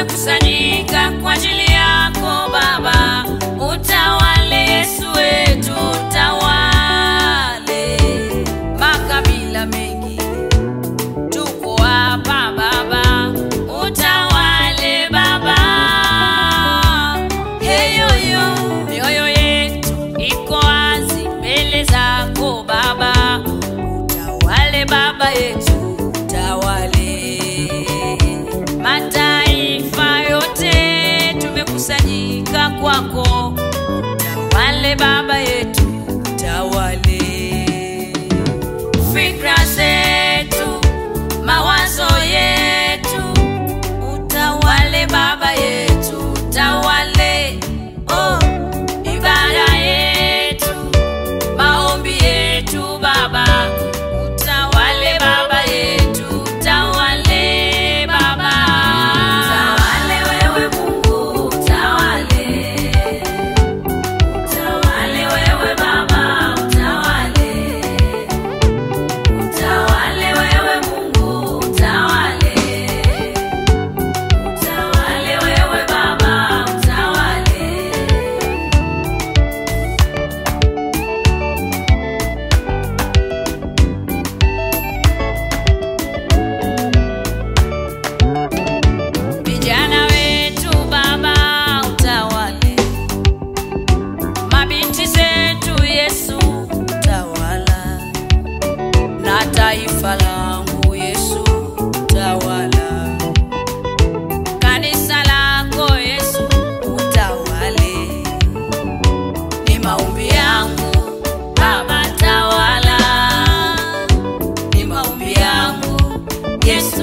tunakusanyika kwa ajili yako Baba. Utawale Yesu wetu, utawale makabila mengi. Tuko hapa Baba, utawale Baba. Heyoyo, mioyo yetu iko wazi mbele zako Baba. Utawale Baba yetu, utawale. Mataifa yote tumekusanyika kwako. Utawale Baba yetu, utawale. Fikra zetu, mawazo yetu, utawale Baba yetu, utawale. Oh, ibada yetu, maombi yetu Baba. Utawale Baba yetu, utawale Baba. Utawale wewe Mungu, utawale. Utawale wewe Baba, utawale. Utawale wewe Mungu, utawale. Utawale wewe Baba, utawale. Vijana wetu Baba, utawale. Mabinti zetu Yesu, utawala. Na taifa langu Yesu, utawala. Kanisa lako Yesu, utawale. Ni maombi yangu Baba, tawala. Ni maombi yangu Yesu,